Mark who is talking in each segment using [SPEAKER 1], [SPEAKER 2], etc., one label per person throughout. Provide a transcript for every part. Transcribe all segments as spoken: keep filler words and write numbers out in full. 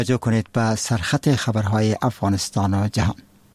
[SPEAKER 1] توجه کنید به سرخط خبرهای افغانستان و جهان.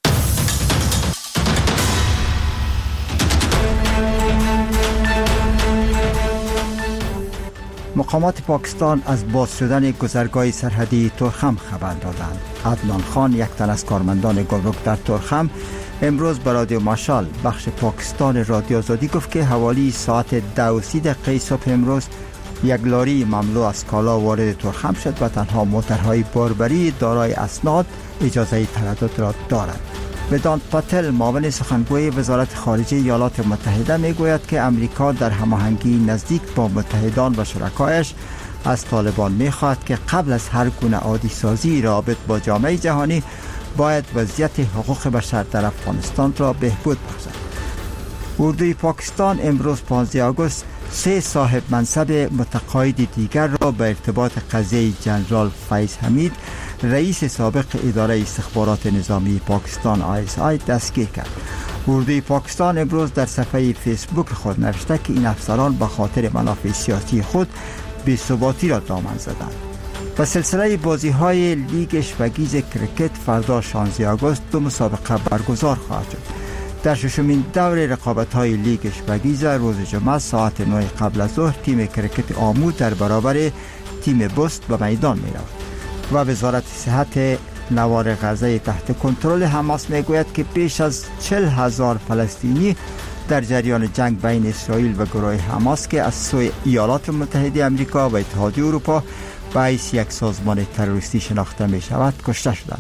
[SPEAKER 1] مقامات پاکستان از باز شدن گذرگاه سرحدی تورخم خبر دادند. عدنان خان، یک تن از کارمندان گمرک در تورخم، امروز به رادیو ماشال بخش پاکستان رادیو آزادی گفت که حوالی ساعت دو و سی دقیقه صبح امروز یک لاری مملو از کالا وارد تورخم شد و تنها موترهای باربری دارای اسناد اجازه تردد را دارند. ودانت پاتل، معاون سخنگوی وزارت خارجه ایالات متحده، میگوید که امریکا در هماهنگی نزدیک با متحدان و شرکایش از طالبان میخواهد که قبل از هر گونه عادی سازی رابط با جامعه جهانی باید وضعیت حقوق بشر در افغانستان را بهبود بخشد. اردوی پاکستان امروز پانزده آگوست سه صاحب منصب متقاعد دیگر را به ارتباط قضیه جنرال فیض حمید، رئیس سابق اداره استخبارات نظامی پاکستان آی اس آی دستگیر کرد. اردوی پاکستان امروز در صفحه فیسبوک خود نوشته که این افسران به خاطر منافع سیاسی خود بی‌ثباتی را دامن زدند. و سلسله بازی های لیگ اشوگیز کرکت فردا شانزده آگوست دو مسابقه برگزار خواهد شد. در ششمین دور رقابت های لیگ اشوگیز روز جمعه ساعت نه قبل از ظهر تیم کرکت آمود در برابر تیم بست به میدان می رود. و وزارت صحت نوار غزه تحت کنترل حماس می گوید که بیش از چهل هزار فلسطینی در جریان جنگ بین اسرائیل و گروه حماس که از سوی ایالات متحده آمریکا و اتحادیه اروپا به حیث یک سازمان تروریستی شناخته می شود کشته شدند.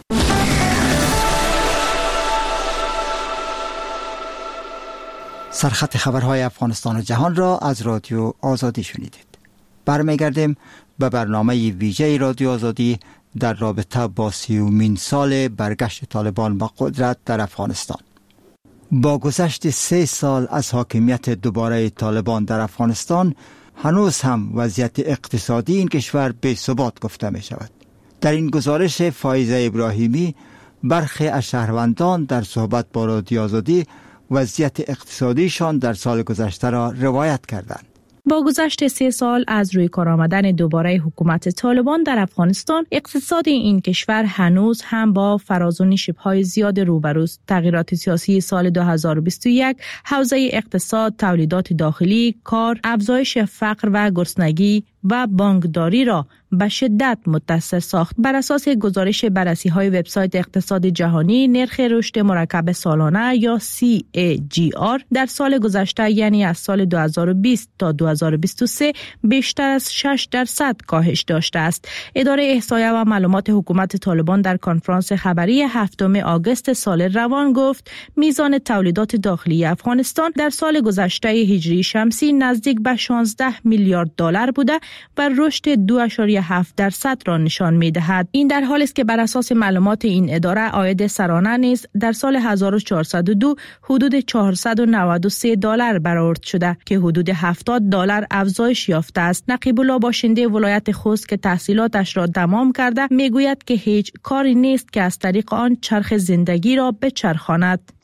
[SPEAKER 1] سرخط خبرهای افغانستان و جهان را از رادیو آزادی شنیدید. برمیگردیم به برنامه ویژه رادیو آزادی در رابطه با سیومین سال برگشت طالبان به قدرت در افغانستان. با گذشت سه سال از حاکمیت دوباره طالبان در افغانستان، هنوز هم وضعیت اقتصادی این کشور بی ثبات گفته می شود. در این گزارش فائزه ابراهیمی برخی از شهروندان در صحبت با رادیو آزادی وضعیت اقتصادیشان در سال گذشته را روایت کردند.
[SPEAKER 2] با گذشت سه سال از روی کار آمدن دوباره حکومت طالبان در افغانستان، اقتصاد این کشور هنوز هم با فراز و نشیب‌های زیاد روبروست. تغییرات سیاسی سال دو هزار و بیست و یک، حوزه اقتصاد، تولیدات داخلی، کار، افزایش فقر و گرسنگی و بانکداری را به شدت متاثر ساخت. بر اساس گزارش بررسی‌های وبسایت اقتصاد جهانی، نرخ رشد مرکب سالانه یا سی ای جی آر در سال گذشته، یعنی از سال دو هزار و بیست تا دو هزار و بیست و سه، بیشتر از شش درصد کاهش داشته است. اداره احصایه و معلومات حکومت طالبان در کنفرانس خبری هفتم آگوست سال روان گفت میزان تولیدات داخلی افغانستان در سال گذشته هجری شمسی نزدیک به شانزده میلیارد دلار بوده و رشد دو اشاریه هفت درصد را نشان می‌دهد. این در حالی است که بر اساس معلومات این اداره عاید سرانه نیز در سال هزار و چهارصد و دو حدود چهارصد و نود و سه دلار برآورد شده که حدود هفتاد دلار افزایش یافته است. نقیب الله باشنده ولایت خوست که تحصیلاتش را تمام کرده میگوید که هیچ کاری نیست که از طریق آن چرخ زندگی را بچرخاند.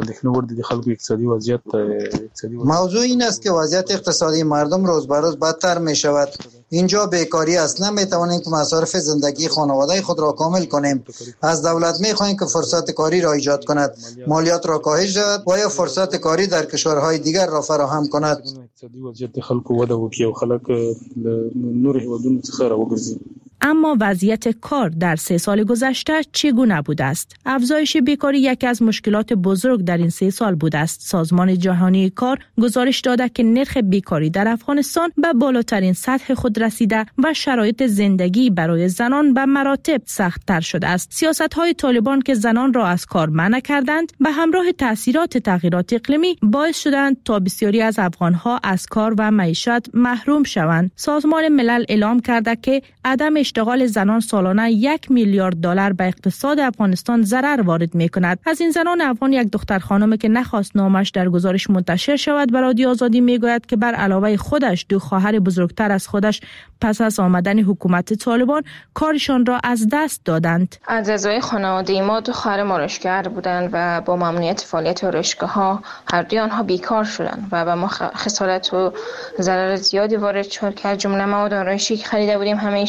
[SPEAKER 3] موضوع این است که وضعیت اقتصادی مردم روز به روز بدتر می شود. اینجا بیکاری است. نمیتوانیم که مصارف زندگی خانواده خود را کامل کنیم. از دولت میخواهیم که فرصت کاری را ایجاد کند، مالیات را کاهش دهد و یا فرصت کاری در کشورهای دیگر را فراهم کند.
[SPEAKER 2] اما وضعیت کار در سه سال گذشته چگونه بوده است؟ افزایش بیکاری یکی از مشکلات بزرگ در این سه سال بوده است. سازمان جهانی کار گزارش داده که نرخ بیکاری در افغانستان به بالاترین سطح خود رسیده و شرایط زندگی برای زنان به مراتب سخت‌تر شده است. سیاست‌های طالبان که زنان را از کار منع کردند، به همراه تأثیرات تغییرات اقلیمی باعث شدند تا بسیاری از افغان‌ها از کار و معیشت محروم شوند. سازمان ملل اعلام کرده که عدم اشتغال زنان سالانه یک میلیارد دلار به اقتصاد افغانستان ضرر وارد می‌کند. از این زنان افغان یک دختر خانم که نخواست نامش در گزارش منتشر شود به رادیو آزادی میگوید که بر علاوه خودش دو خواهر بزرگتر از خودش پس از آمدن حکومت طالبان کارشان را از دست دادند.
[SPEAKER 4] از اعضای خانواده ما دو خواهر مارشگر بودند و با ممنوعیت فعالیت آرایشگاه‌ها هر دوی آنها بیکار شدند و به ما خسارت و ضرر زیادی وارد شد که از جمله مواد آرایشی که خریده بودیم همه ایشان به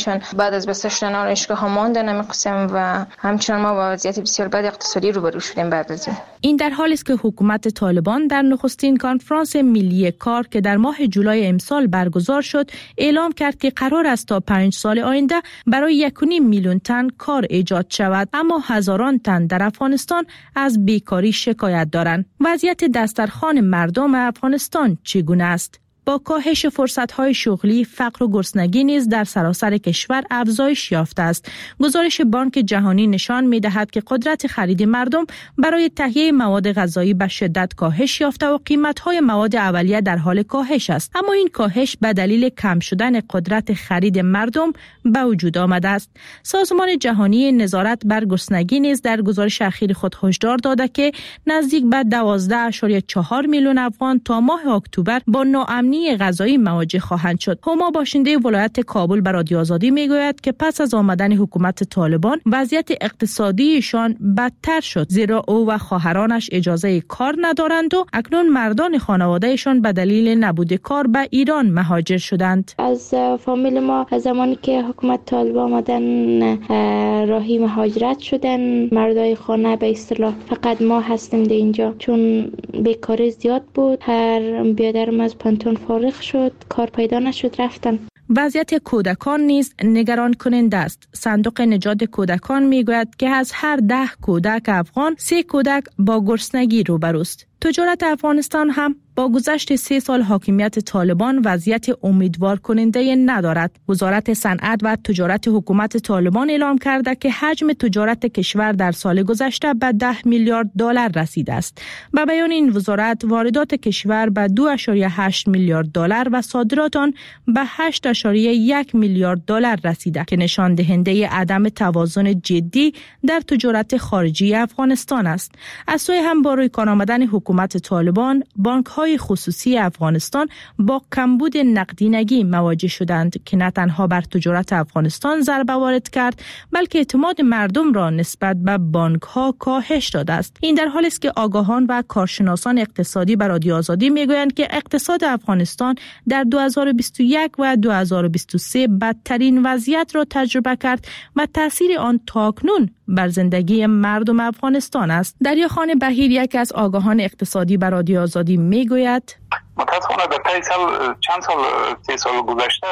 [SPEAKER 4] بعد از بسته شدن آرایشگاه ها ماندن همین قسم و همچنان ما با وضعیت بسیار بد اقتصادی روبرو شدیم بعد از این.
[SPEAKER 2] این در حالی است که حکومت طالبان در نخستین کنفرانس ملی کار که در ماه جولای امسال برگزار شد اعلام کرد که قرار است تا پنج سال آینده برای یک و نیم میلیون تن کار ایجاد شود، اما هزاران تن در افغانستان از بیکاری شکایت دارند. وضعیت دسترخوان مردم افغانستان چگونه است؟ با کاهش فرصت‌های شغلی، فقر و گرسنگی نیز در سراسر کشور افزایش یافته است. گزارش بانک جهانی نشان می‌دهد که قدرت خرید مردم برای تهیه مواد غذایی به شدت کاهش یافته و قیمت‌های مواد اولیه در حال کاهش است. اما این کاهش به دلیل کم شدن قدرت خرید مردم به وجود آمده است. سازمان جهانی نظارت بر گرسنگی نیز در گزارش اخیر خود هشدار داده که نزدیک به دوازده ممیز چهار میلیون افغان تا ماه اکتبر با ناامنی غذایی مواجه خواهند شد. هما باشنده ولایت کابل به رادیو آزادی میگوید که پس از آمدن حکومت طالبان وضعیت اقتصادیشان بدتر شد، زیرا او و خواهرانش اجازه کار ندارند و اکنون مردان خانوادهشان به دلیل نبود کار به ایران مهاجر شدند.
[SPEAKER 5] از فامیل ما از زمانی که حکومت طالبان آمدن راهی مهاجرت شدن، مردای خانه به اصطلاح فقط ما هستیم در اینجا، چون بیکاری زیاد بود. هر بیادرم از پانتون فارغ شد، کار پیدا نشد، رفتن.
[SPEAKER 2] وضعیت کودکان نیز نگران کننده است. صندوق نجات کودکان میگوید که از هر ده کودک افغان سه کودک با گرسنگی روبروست. تجارت افغانستان هم با گذشت سه سال حاکمیت طالبان وضعیت امیدوار کننده ندارد. وزارت صنعت و تجارت حکومت طالبان اعلام کرده که حجم تجارت کشور در سال گذشته به ده میلیارد دلار رسیده است. به بیان این وزارت واردات کشور به دو ممیز هشت میلیارد دلار و صادرات آن به هشت ممیز یک میلیارد دلار رسیده که نشان دهنده عدم توازن جدی در تجارت خارجی افغانستان است. از سوی هم با روی کار آمدن حکومت طالبان، بانک‌های خصوصی افغانستان با کمبود نقدینگی مواجه شدند که نه تنها بر تجارت افغانستان ضربه وارد کرد، بلکه اعتماد مردم را نسبت به بانک‌ها کاهش داده است. این در حالی است که آگاهان و کارشناسان اقتصادی بر رادیو آزادی میگویند که اقتصاد افغانستان در دو هزار و بیست و یک و دو هزار و بیست و سه بدترین وضعیت را تجربه کرد و تاثیر آن تاکنون بر زندگی مردم افغانستان است. دریاخان بهیر یک از آگاهان اقتصادی بر رادیو آزادی میگوید
[SPEAKER 6] متاسفانه در طی سال چند سال سه سال گذشته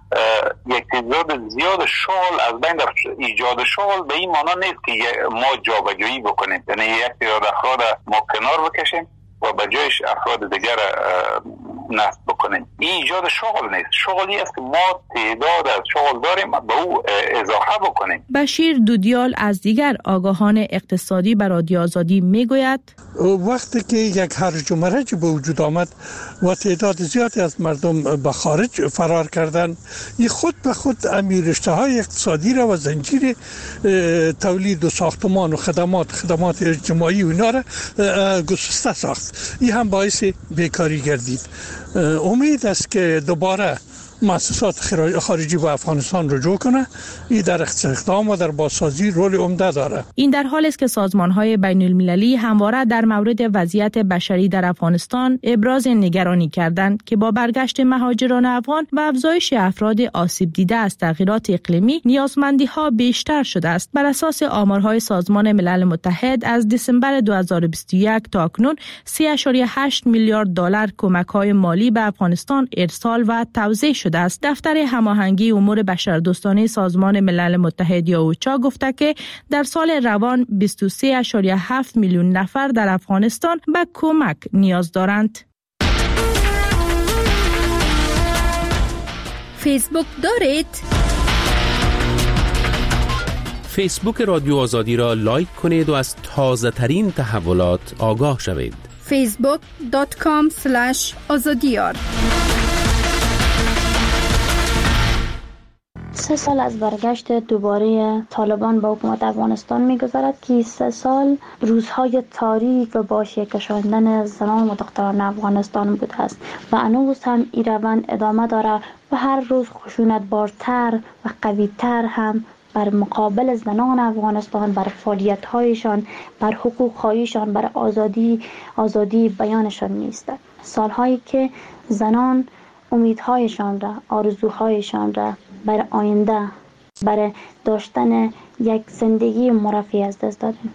[SPEAKER 6] یک تعداد زیاد شغل از بین رفت. ایجاد شغل به این معنا نیست که ما جابجایی بکنیم، یعنی یک تعداد افراد ما کنار بکشیم و به جایش افراد دیگر نصب بکنیم. این ایجاد شغل نیست. شغلی است که ما تعداد از شغل داریم به او اضافه بکنیم.
[SPEAKER 2] بشیر دودیال از دیگر آگاهان اقتصادی بر رادیو آزادی میگوید
[SPEAKER 7] وقتی که یک هرج و مرج به وجود آمد و تعداد زیادی از مردم به خارج فرار کردند، این خود به خود رشته‌های اقتصادی را و زنجیر تولید و ساختمان و خدمات خدمات اجتماعی و اینا را گسسته ساخت. این هم باعث بیکاری گردید. امید است که دوباره مؤسسات خارجی با افغانستان رجوع کنه. این در استخدام و در بازسازی رول عمده داره.
[SPEAKER 2] این در حالی است که سازمان‌های بین‌المللی همواره در مورد وضعیت بشری در افغانستان ابراز نگرانی کردند که با برگشت مهاجران افغان و افزایش افراد آسیب دیده از تغییرات اقلیمی نیازمندی‌ها بیشتر شده است. بر اساس آمارهای سازمان ملل متحد از دسامبر دو هزار و بیست و یک تا اکنون سه ممیز هشت میلیارد دلار کمک‌های مالی به افغانستان ارسال و توزیع شده است. دفتر هماهنگی امور بشردوستانه سازمان ملل متحد یا اوچا گفته که در سال روان بیست و سه ممیز هفت میلیون نفر در افغانستان به کمک نیاز دارند.
[SPEAKER 8] فیسبوک دارید؟
[SPEAKER 9] فیسبوک رادیو آزادی را لایک کنید و از تازه ترین تحولات آگاه شوید.
[SPEAKER 8] فیسبوک دات کام اسلش آزادیار.
[SPEAKER 5] سه سال از برگشت دوباره طالبان با حکومت افغانستان می‌گذرد که سه سال روزهای تاریک و با شکشاندن زنان و دختران افغانستان بوده است و هنوز هم این روند ادامه داره و هر روز خشونت بارتر و قوی‌تر هم بر مقابل زنان افغانستان، بر فعالیت‌هایشان، بر حقوق‌هایشان، بر آزادی آزادی بیانشان نیست. سال‌هایی که زنان امیدهایشان را، آرزوهایشان را بر آینده برای داشتن یک زندگی مرفه از دست دادیم.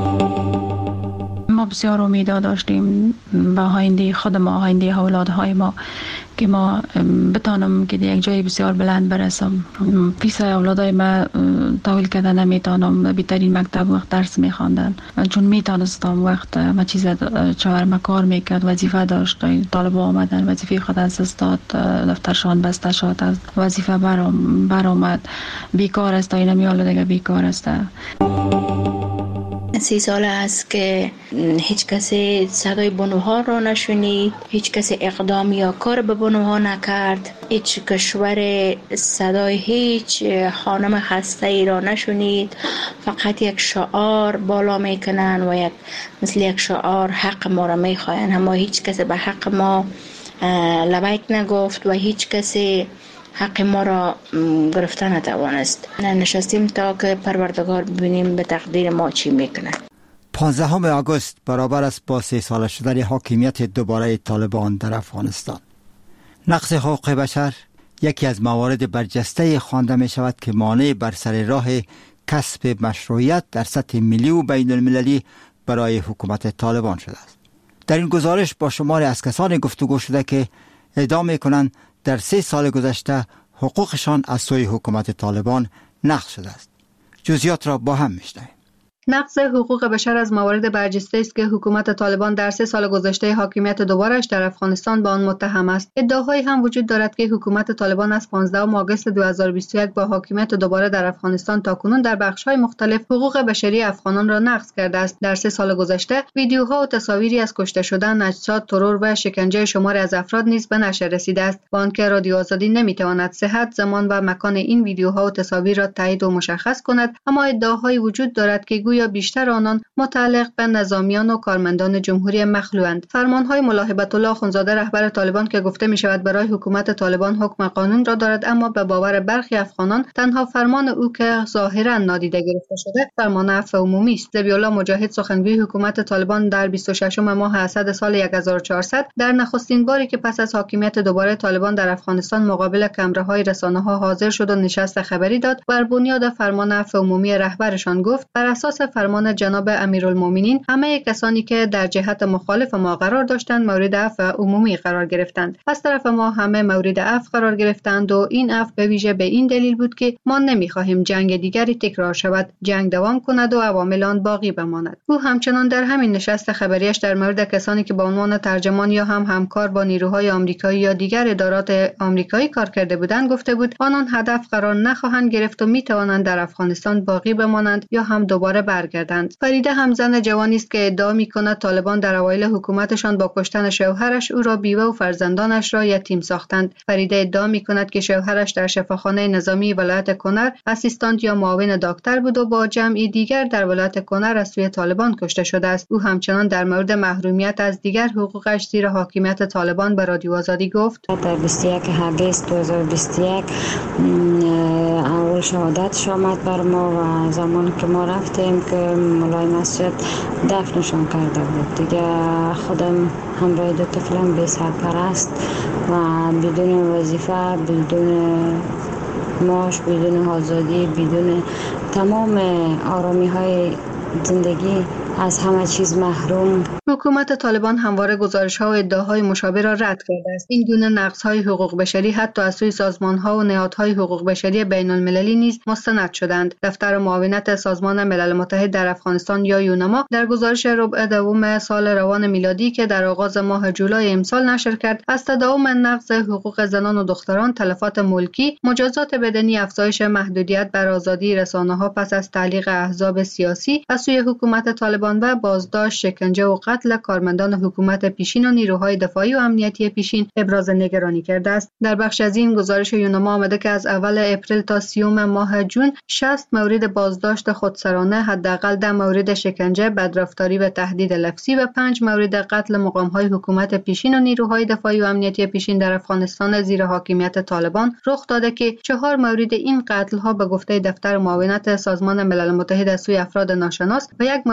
[SPEAKER 10] ما بسیار امید داشتیم به آینده خود ما، آینده اولادهای ما، که ما بتانم که یک جای بسیار بلند برسم. پیش اولادای ما تحویل کردن نمیتونم، بهترین مکتب وقت درس میخواندن، چون میتونستم وقت ما چیز چهارم کار میکرد، وظیفه داشت، طالبا آمدن وظیفه خود از دست داد، دفترشان بسته شد، از وظیفه برام برآمد، بیکار است، اینا میاله دیگه بیکار است.
[SPEAKER 11] سی سال است که هیچ کسی صدای بانوها را نشنید، هیچ کسی اقدام یا کار به بانوها نکرد، هیچ کشور صدای هیچ خانم خسته ای را نشنید. فقط یک شعار بالا میکنن و یک مثل یک شعار حق ما را میخواین، اما هیچ کسی به حق ما لبیک نگفت و هیچ کسی حق ما را گرفته نتوانست. نشستیم تا که پروردگار ببینیم به تقدیر ما چی میکنه.
[SPEAKER 1] پانزدهم آگوست برابر است با سه سال شدن حاکمیت دوباره طالبان در افغانستان. نقض حقوق بشر یکی از موارد برجسته خوانده می شود که مانع بر سر راه کسب مشروعیت در سطح ملی و بین المللی برای حکومت طالبان شده است. در این گزارش با شماری از کسان گفتگو شده که ادعا می کنند در سه سال گذشته حقوقشان از سوی حکومت طالبان نقض شده است. جزئیات را با هم میشنویم.
[SPEAKER 12] نقض حقوق بشر از موارد برجسته است که حکومت طالبان در سه سال گذشته حاکمیت دوبارش در افغانستان با آن متهم است. ادعاهایی هم وجود دارد که حکومت طالبان از پانزدهم آگوست دو هزار و بیست و یک با حاکمیت دوباره در افغانستان تاکنون در بخش‌های مختلف حقوق بشری افغانان را نقض کرده است. در سه سال گذشته ویدیوها و تصاویری از کشته شدن، اجساد، ترور و شکنجه شماری از افراد نیز به نشر رسیده است. با آنکه رادیو آزادی نمیتواند صحت، زمان و مکان این ویدیوها و تصاویر را تایید و مشخص کند، اما ادعاهایی وجود دارد که یا بیشتر آنان متعلق به نظامیان و کارمندان جمهوری مخلوعند. فرمانهای ملا هیبت الله اخوندزاده رهبر طالبان که گفته می شود برای حکومت طالبان حکم قانون را دارد، اما به باور برخی افغانان تنها فرمان او که ظاهرا نادیده گرفته شده فرمان عفو عمومی است. ذبیح الله مجاهد سخنگوی حکومت طالبان در بیست و ششم ماه اسد سال هزار و چهارصد در نخستین باری که پس از حاکمیت دوباره طالبان در افغانستان مقابل کامراهای رسانه‌ها حاضر شد و نشست خبری داد، بر بنیاد فرمان عفو عمومی رهبرشان گفت بر اساس فرمان جناب امیرالمومنین همه کسانی که در جهت مخالف ما قرار داشتند مورد عفو عمومی قرار گرفتند. از طرف ما همه مورد عفو قرار گرفتند و این عفو به ویژه به این دلیل بود که ما نمی‌خواهیم جنگ دیگری تکرار شود، جنگ دوام کند و عوامل آن باقی بماند. او همچنان در همین نشست خبریش در مورد کسانی که به عنوان ترجمان یا هم همکار با نیروهای آمریکایی یا دیگر ادارات آمریکایی کار کرده بودند گفته بود آنان هدف قرار نخواهند گرفت و می‌توانند در افغانستان باقی بمانند یا هم دوباره برگردند. فریده همزن جوانی است که ادعا می‌کند طالبان در اوایل حکومتشان با کشتن شوهرش او را بیوه و فرزندانش را یتیم ساختند. فریده ادعا می‌کند که شوهرش در شفاخانه نظامی ولایت کنر اسیستانت یا معاون دکتر بود و با جمعی دیگر در ولایت کنر از سوی طالبان کشته شده است. او همچنان در مورد محرومیت از دیگر حقوقش زیر حاکمیت طالبان به رادیو آزادی گفت:
[SPEAKER 13] در بیست و یک آگوست دو هزار و بیست و یک اول شهادت آمد بر ما و زمانی که ما رفتیم که مولای مسجد دفنشان کرده بود. دیگه خودم همراه دو طفلم بی سرپرست و بدون وظیفه، بدون معاش، بدون آزادی، بدون تمام آرامی های زندگی از همه چیز محروم.
[SPEAKER 12] حکومت طالبان همواره گزارش‌ها و ادعاهای مشابه را رد کرده است. این گونه نقض‌های حقوق بشری حتی از سوی سازمان‌ها و نهادهای حقوق بشری بین‌المللی نیز مستند شدند. دفتر معاونت سازمان ملل متحد در افغانستان یا یونما در گزارش ربع دوم سال روان میلادی که در آغاز ماه جولای امسال نشر کرد، از تداوم نقض حقوق زنان و دختران، تلفات ملکی، مجازات بدنی، افزایش محدودیت بر آزادی رسانه‌ها پس از تعلیق احزاب سیاسی از سوی حکومت طالبان و بازداشت، شکنجه و قتل کارمندان حکومت پیشین و نیروهای دفاعی و امنیتی پیشین ابراز نگرانی کرده است. در بخش از این گزارش یونما آمده که از اول اپریل تا سیوم ماه جون شصت مورد بازداشت خودسرانه، حداقل ده مورد شکنجه، بدرفتاری و تهدید لفظی و پنج مورد قتل مقام‌های حکومت پیشین و نیروهای دفاعی و امنیتی پیشین در افغانستان زیر حاکمیت طالبان رخ داده که چهار مورد این قتل‌ها به گفته دفتر معاونت سازمان ملل متحد از سوی افراد ناشناس و یک مورد دیگر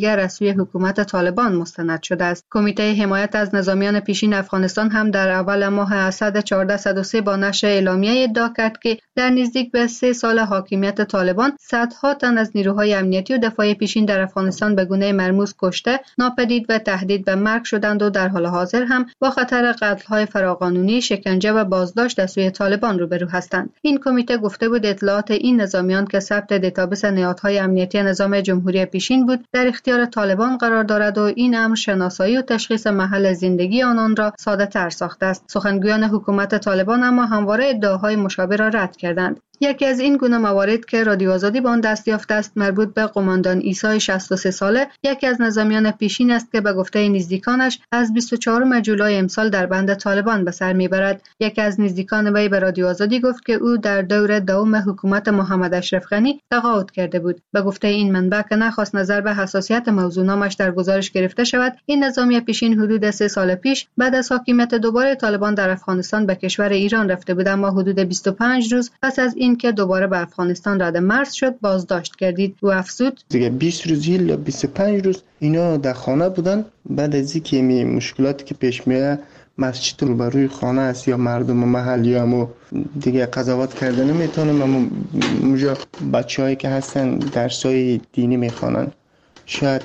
[SPEAKER 12] دیگر از سوی حکومت طالبان مستند شده است. کمیته حمایت از نظامیان پیشین افغانستان هم در اول ماه اسد چهارده صد و سه با نشر اعلامیه ادعا کرد که در نزدیک به سه سال حاکمیت طالبان صدها تن از نیروهای امنیتی و دفاعی پیشین در افغانستان به گونه مرموز کشته، ناپدید و تهدید به مرگ شدند و در حال حاضر هم با خطر قتل‌های فراقانونی، شکنجه و بازداشت از سوی طالبان روبرو هستند. این کمیته گفته بود اطلاعات این نظامیان که ثبت دیتابیس نهادهای امنیتی نظام جمهوری پیشین بود در اختیار طالبان قرار دارد و این امر شناسایی و تشخیص محل زندگی آنان را ساده‌تر ساخته است. سخنگویان حکومت طالبان اما همواره ادعاهای مشابه را رد کردند. یکی از این گونه موارد که رادیو آزادی با آن دست یافته است مربوط به قماندان عیسی شصت و سه ساله، یکی از نظامیان پیشین است که به گفته نزدیکانش از بیست و چهارم جولای امسال در بند طالبان به سر میبرد. یکی از نزدیکان وی به رادیو آزادی گفت که او در دور دوم حکومت محمد اشرف غنی تقاعد کرده بود. به گفته این منبع که نخواست نظر به حساسیت موضوع نامش در گزارش گرفته شود، این نظامی پیشین حدود سه سال پیش بعد از حاکمیت دوباره طالبان در افغانستان به کشور ایران رفته بود، اما حدود بیست و پنج روز پس از این که دوباره به افغانستان رد مرز شد بازداشت کردید. و افزود
[SPEAKER 14] دیگه بیست روز یا بیست و پنج روز اینا در خانه بودن. بعد از اینکه می مشکلاتی که پیش میاد، مسجد روبروی خانه است یا مردم محلی همو دیگه قضاوت کردن نمیتونم، اما اونجا بچه‌هایی که هستن درسای دینی میخوانن، شاید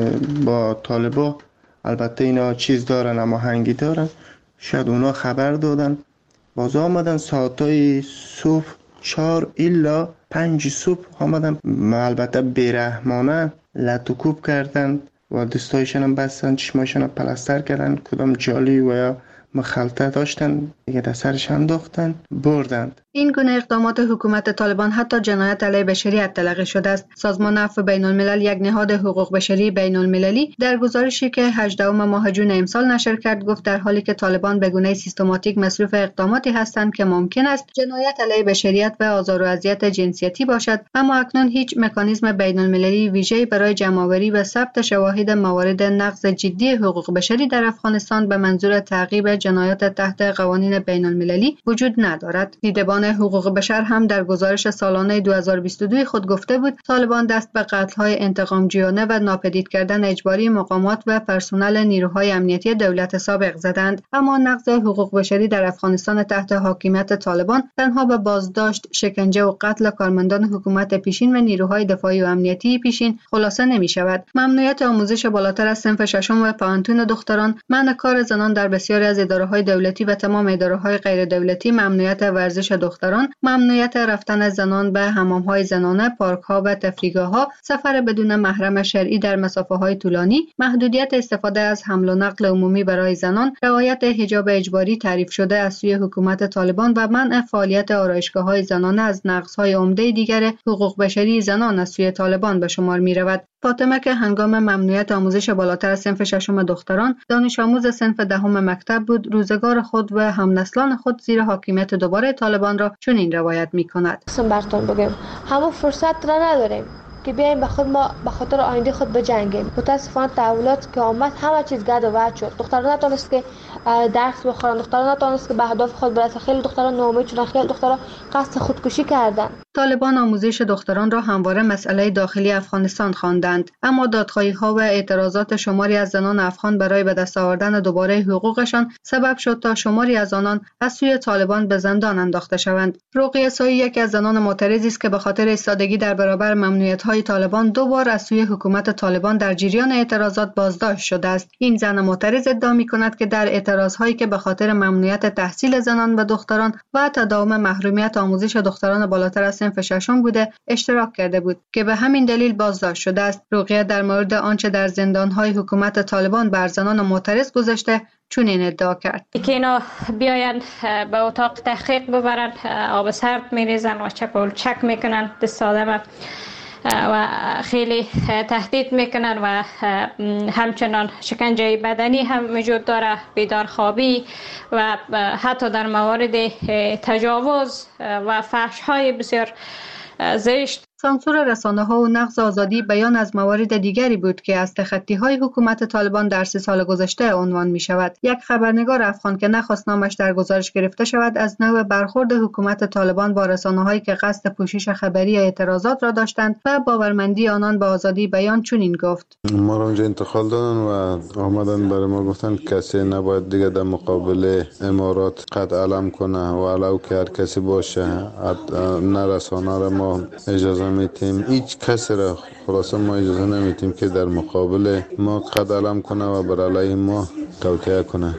[SPEAKER 14] با طالبا البته اینا چیز دارن اما هنگی دارن، شاید اونا خبر دادن، باز آمدن ساعتای صبح چهار الا پنج صبح آمدن، البته بیرحمانه لط و کوب کردن و دستایشان هم بستن، چشمایشان هم پلستر کردن، کدام جالی و یا مخلطه داشتن دیگه در سرش انداختن بردند.
[SPEAKER 12] این گونه اقدامات حکومت طالبان حتی جنایت علیه بشریت تلقی شده است. سازمان عفو بین الملل، یک نهاد حقوق بشری بین المللی، در گزارشی که هجدهم ماه جون امسال نشر کرد گفت در حالی که طالبان به گونه سیستماتیک مصروف اقداماتی هستند که ممکن است جنایت علیه بشریت و آزار و اذیت جنسیتی باشد، اما اکنون هیچ مکانیزم بین المللی ویژه‌ای برای جمع‌آوری و ثبت شواهد موارد نقض جدی حقوق بشری در افغانستان به منظور تعقیب جنایات تحت قوانین بین المللی وجود ندارد. دیدبان حقوق بشر هم در گزارش سالانه دو هزار و بیست و دو خود گفته بود طالبان دست به قتل‌های انتقام‌جویانه و ناپدید کردن اجباری مقامات و پرسنل نیروهای امنیتی دولت سابق زدند، اما نقض حقوق بشری در افغانستان تحت حاکمیت طالبان تنها به بازداشت، شکنجه و قتل کارمندان حکومت پیشین و نیروهای دفاعی و امنیتی پیشین خلاصه نمی‌شود. ممنوعیت آموزش بالاتر از صنف ششم و پانتون دختران، منع کار زنان در بسیاری از اداره‌های دولتی و تمام اداره‌های غیر دولتی، ممنوعیت ورزش دختران، ممنوعیت رفتن زنان به حمام‌های زنانه، پارک‌ها و تفریحگاه‌ها، سفر بدون محرم شرعی در مسافه‌های طولانی، محدودیت استفاده از حمل و نقل عمومی برای زنان، رعایت حجاب اجباری تعریف شده از سوی حکومت طالبان و منع فعالیت آرایشگاه‌های زنانه از نقض‌های عمده دیگر حقوق بشری زنان از سوی طالبان به شمار می‌رود. فاطمه که هنگام ممنوعیت آموزش بالاتر از صنف ششم دختران دانش آموز صنف دهم مکتب بود، روزگار خود و همنسلان خود زیر حاکمیت دوباره طالبان را چنین روایت می‌کند.
[SPEAKER 15] براتون بگم همون فرصت را نداریم که بیایم به خود ما به خاطر آینده خود بجنگیم. متاسفانه تحولات که آمد همه چیز گد و وحش شد. دختران نتونست که درس بخورن، دختران نتونست که به اهداف خود برسن، خیلی دختران ناامید شدن، خیلی دختران قصد خودکشی کردن.
[SPEAKER 12] طالبان آموزش دختران را همواره مسئله داخلی افغانستان خواندند، اما دادخواهی‌ها و اعتراضات شماری از زنان افغان برای به دست آوردن دوباره حقوقشان سبب شد تا شماری از آنان از سوی طالبان به زندان انداخته شوند. رقیه سایی یکی از زنان معترضی است که به خاطر ایستادگی در برابر ممنوعیت‌های طالبان دو بار از سوی حکومت طالبان در جریان اعتراضات بازداشت شده است. این زن معترض ادعا می‌کند که در اعتراض‌هایی که به خاطر ممنوعیت تحصیل زنان و دختران و تداوم محرومیت آموزش دختران بالاتر از صنف ششم بوده اشتراک کرده بود که به همین دلیل بازداشت شده است. رقیه در مورد آنچه در زندان‌های حکومت طالبان بر زنان معترض گذشته چنین ادعا کرد
[SPEAKER 16] که اینا بیاین به اتاق تحقیق ببرن، آب سرد میریزن و چک و چک میکنن دست آدم و خیلی تهدید میکنن و همچنان شکنجه بدنی هم وجود داره، بیدارخوابی و حتی در موارد تجاوز و فحش های بسیار زشت
[SPEAKER 12] سانسور رسانه‌ها و نقض آزادی بیان از موارد دیگری بود که از تخطی‌های حکومت طالبان در سه سال گذشته عنوان می‌شود. یک خبرنگار افغان که نخواست نامش در گزارش گرفته شود از نوع برخورد حکومت طالبان با رسانه‌هایی که قصد پوشش خبری اعتراضات را داشتند و باورمندی آنان به آزادی بیان چنین گفت:
[SPEAKER 17] ما را اونجا انتقال دادن و آمدن برای ما گفتن کسی نباید دیگه در مقابل امارات قد علم کنه و علاو که هر کسی باشه، نه رسانه را ما اجازه میتیم، هیچ کسی را خلاصه ما اجازه نمیتیم که در مقابل ما قد علم کنه و بر علیه ما توطئه کنه.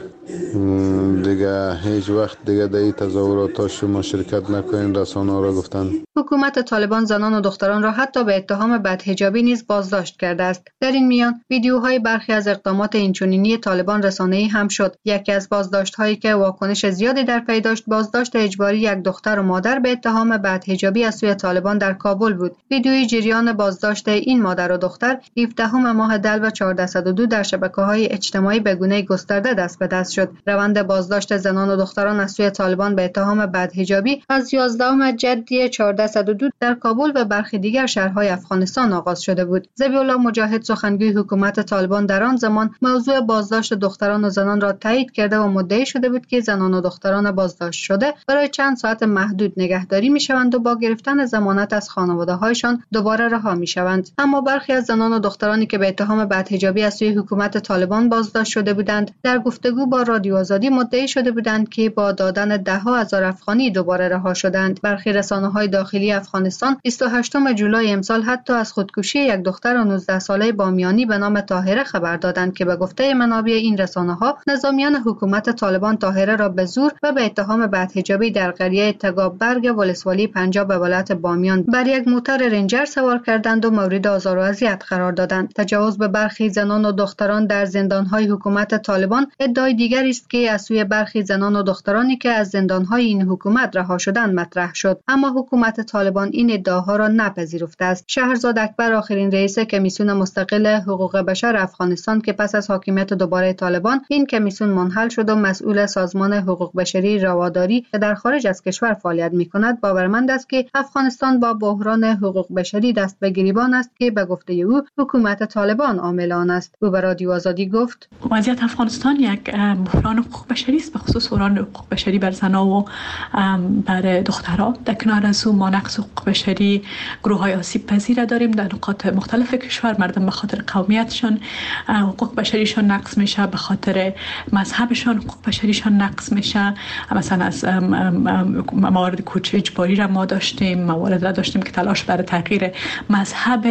[SPEAKER 17] دیگه هیچ وقت دیگه در این تظاهرات شما شرکت نکنین، رسانه را گفتن.
[SPEAKER 12] حکومت طالبان زنان و دختران را حتی به اتهام بدحجابی نیز بازداشت کرده است. در این میان ویدیوهای برخی از اقدامات اینچنینی طالبان رسانه‌ای هم شد. یکی از بازداشت‌هایی که واکنش زیادی در پی داشت بازداشت اجباری یک دختر و مادر به اتهام بدحجابی از سوی طالبان در کابل بود. ویدیوی جریان بازداشت این مادر و دختر هفدهم ماه دل و چهارصد و دو در شبکه‌های اجتماعی به گونه گسترده دست به دست شد. روند بازداشت زنان و دختران از سوی طالبان به اتهام بدحجابی از یازدهم جدی چهارصد و دو در کابل و برخی دیگر شهرهای افغانستان آغاز شده بود. ذبیح الله مجاهد سخنگوی حکومت طالبان در آن زمان موضوع بازداشت دختران و زنان را تایید کرده و مدعی شده بود که زنان و دختران بازداشت شده برای چند ساعت محدود نگهداری می‌شوند و با گرفتن ضمانت از خانواده‌هایشان دوباره رها می‌شوند. اما برخی از زنان و دخترانی که به اتهام بدحجابی از سوی حکومت طالبان بازداشت شده بودند در گفتگو با رادیو آزادی مدعی شده بودند که با دادن ده‌ها هزار افغانی دوباره رها شدند. برخی رسانه‌های داخلی افغانستان بیست و هشتم جولای امسال حتی از خودکشی یک دختر نوزده ساله بامیانی به نام طاهره خبر دادند که به گفته منابع این رسانه‌ها نظامیان حکومت طالبان طاهره را به زور و به اتهام بدحجابی در قریه تگابرگ ولسوالی پنجاب ولایت بامیان بر یک موتر رنجر سوار کردند و مورد آزار و اذیت قرار دادند. تجاوز به برخی زنان و دختران در زندان‌های حکومت طالبان ادعای دیگری است که از سوی برخی زنان و دخترانی که از زندان‌های این حکومت رها شدند مطرح شد، اما حکومت طالبان این ادعاها را نپذیرفته است. شهرزاد اکبر آخرین رئیس کمیسیون مستقل حقوق بشر افغانستان که پس از حاکمیت دوباره طالبان این کمیسیون منحل شد و مسئول سازمان حقوق بشری رواداری که در خارج از کشور فعالیت می‌کند باورمند است که افغانستان با بحران حقوق بشری دست به گریبان است که به گفته او حکومت طالبان عامل آن است. او به رادیو آزادی گفت:
[SPEAKER 18] وضعیت افغانستان یک بحران حقوق بشری است، به خصوص بحران حقوق بشری بر زنان و بر دختران. در کنار از او ما نقض حقوق بشری گروه‌های آسیب پذیر داریم در نقاط مختلف کشور. مردم به خاطر قومیتشان حقوق بشریشان نقض میشه، به خاطر مذهبشان حقوق بشریشان نقض میشه. مثلا از موارد کوچ اجباری را ما داشتیم، موارد را داشتیم که تلاش برای تغییر مذهب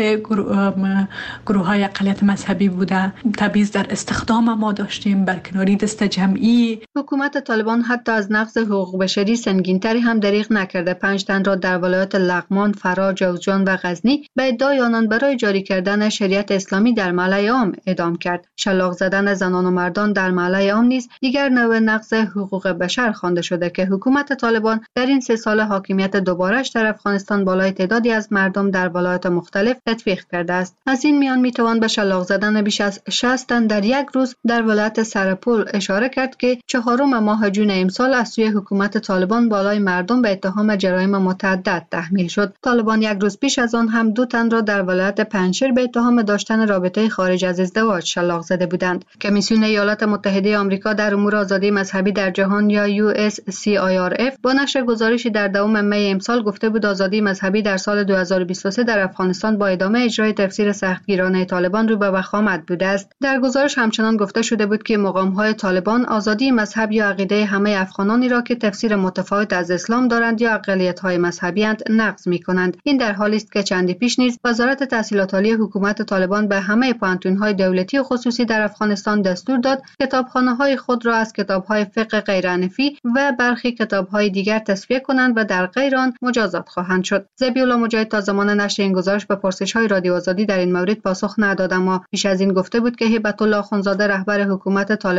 [SPEAKER 18] گروه‌های اقلیت مذهبی بوده. تبعیض در استخدام ما داشتیم، برکناری دست جمعی.
[SPEAKER 12] حکومت طالبان حتی از نقض حقوق بشری سنگین‌تری هم دریغ نکرده. پنج تن را در ولایت لغمان، فرا، جوزجان و غزنی به ادعای آنان برای جاری کردن شریعت اسلامی در ملأ عام اعدام کرد. شلاق زدن زنان و مردان در ملأ عام نیز دیگر نوع نقض حقوق بشر خوانده شده که حکومت طالبان در این سه سال حاکمیت دوباره‌اش در افغانستان بالای تعدادی از مردم در ولایات مختلف تطبیق کرده است. از این میان میتوان به شلاق زدن بیش از شصت تن در یک روز در ولایت سرپل اشاره کرد که چهارم ماه جون امسال از سوی حکومت طالبان بالای مردم به اتهام جرایم متعدد تحمیل شد. طالبان یک روز پیش از آن هم دو تن را در ولایت پنجشیر به اتهام داشتن رابطه خارج از ازدواج شلاق زده بودند. کمیسیون ایالات متحده آمریکا در امور آزادی مذهبی در جهان یا یو اس سی آی آر اف با نشر گزارشی در دوم می امسال گفته بود آزادی مذهبی در سال دو هزار و بیست و سه در افغانستان با ادامه اجرای تفسیر سختگیرانه طالبان رو به وخامت بوده است. در گزارش همچنان گفته شده بود که مقام‌های طالبان آزادی مذهب یا عقیده همه افغانانی را که تفسیر متفاوت از اسلام دارند یا اقلیت‌های مذهبی اند نقض می‌کنند. این در حالی است که چندی پیش نیز وزارت تحصیلات عالی حکومت طالبان به همه پانتون‌های دولتی و خصوصی در افغانستان دستور داد کتابخانه‌های خود را از کتاب‌های فقه غیرحنفی و برخی کتاب‌های دیگر تصفیه کنند و در غیر آن مجازات خواهند شد. ذبیح الله مجاهد تا زمان نشر این گزارش به پرسش‌های رادیو آزادی در این مورد پاسخ نداد، اما پیش از این گفته بود که هیبت الله اخوندزاده رهبر حکومت طالبان در دیدار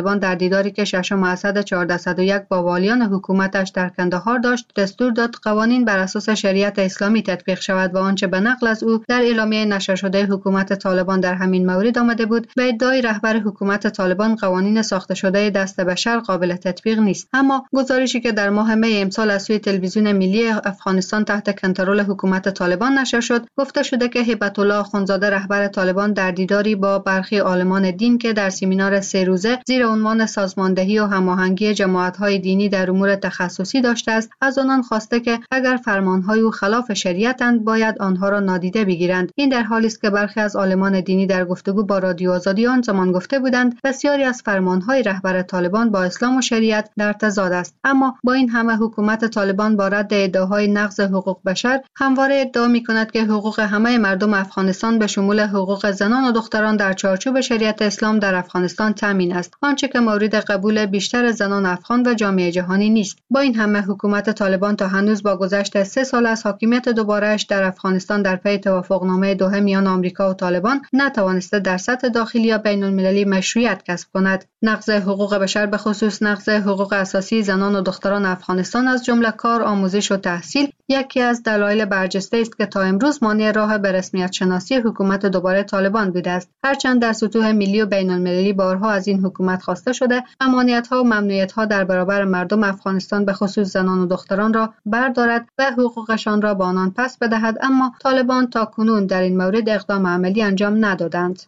[SPEAKER 12] دیداری که ششم اسد چهارصد و یک با والیان حکومتش در کندهار داشت، دستور داد قوانین بر اساس شریعت اسلامی تطبیق شود و آنچه به نقل از او در اعلامیه نشر شده حکومت طالبان در همین مورد آمده بود، به ادعای رهبر حکومت طالبان قوانین ساخته شده دست بشر قابل تطبیق نیست. اما گزارشی که در ماه می امسال از سوی تلویزیون ملی افغانستان تحت کنترل حکومت طالبان نشر شد، گفته شده که هیبت الله آخوندزاده رهبر طالبان در دیداری با برخی عالمان دین که در سمینار سه روزه زیر عنوان سازماندهی و هماهنگی جماعت‌های دینی در امور تخصصی داشته است، از آنان خواسته که اگر فرمان‌های او خلاف شریعتند باید آنها را نادیده بگیرند. این در حالی است که برخی از عالمان دینی در گفتگو با رادیو آزادی آن زمان گفته بودند بسیاری از فرمان‌های رهبر طالبان با اسلام و شریعت در تضاد است. اما با این همه حکومت طالبان با رد ادعاهای نقض حقوق بشر همواره ادعا می‌کند که حقوق همه مردم افغانستان به شمول حقوق زنان و دختران در چارچوب شریعت اسلام در افغانستان تامین است، آنچه که مورد قبول بیشتر زنان افغان و جامعه جهانی نیست. با این همه حکومت طالبان تا هنوز با گذشت سه سال از حاکمیت دوباره‌اش در افغانستان در پی توافقنامه دوحه میان آمریکا و طالبان نتوانسته در سطح داخلی یا بین‌المللی مشروعیت کسب کند. نقض حقوق بشر به خصوص نقض حقوق اساسی زنان و دختران افغانستان از جمله کار، آموزش و تحصیل یکی از دلایل برجسته است که تا امروز مانع راه به رسمیت شناسی حکومت دوباره طالبان بوده است. هرچند در سطوح ملی و بین‌المللی بارها از این حکومت خواسته شده ممانعت‌ها و ممنوعیت‌ها در برابر مردم افغانستان به خصوص زنان و دختران را بردارد و حقوقشان را به آنان پس بدهد، اما طالبان تا کنون در این مورد اقدام عملی انجام ندادند.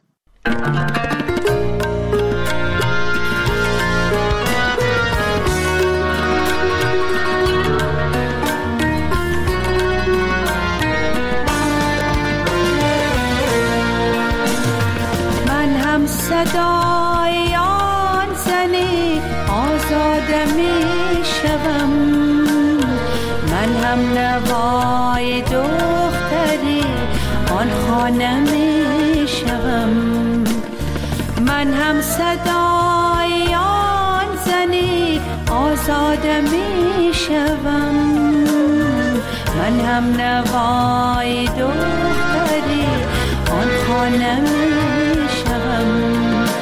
[SPEAKER 19] صدای آن زنی آزاده می شوم، من هم نوای دختری آن خانه می شوم، من هم صدای آن زنی آزاده می شوم، من هم نوای دختری آن خانه می شوم.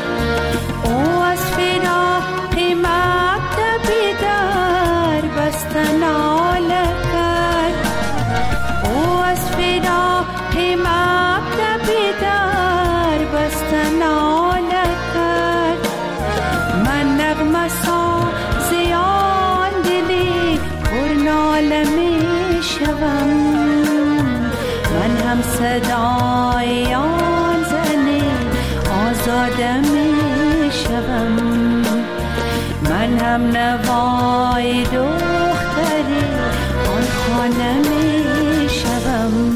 [SPEAKER 19] ناله کرد او از فراق مکتب در بست ناله کرد، من نغمه سازی آن دلی پر ناله می شوم، من هم صدای آن زنی آزاده می شوم، من هم نوای دختری آن خانه می شوم.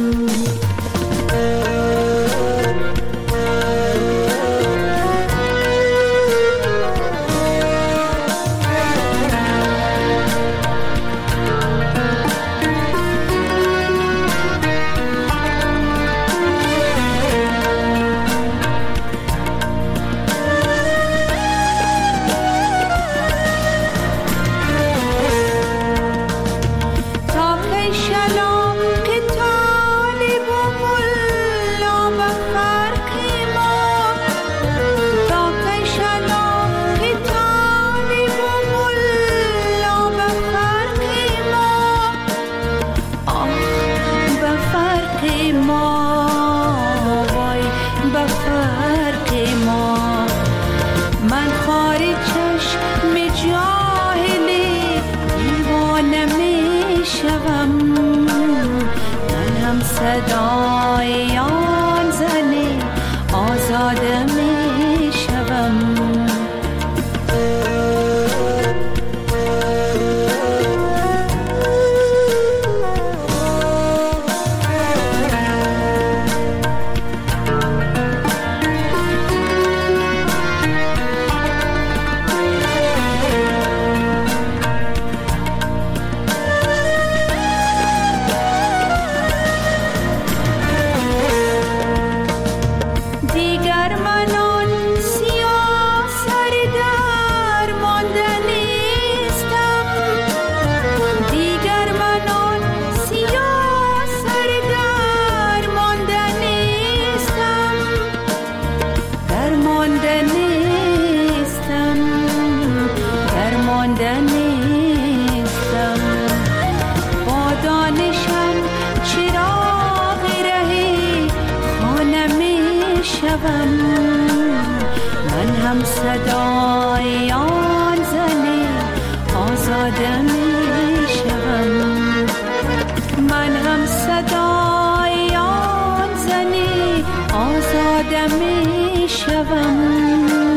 [SPEAKER 19] شوم، من هم صدای آن زن آزاده می شوم، من هم صدای آن زن آزاده می شوم،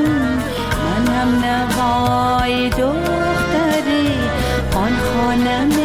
[SPEAKER 19] من هم نوای دختری آن خانه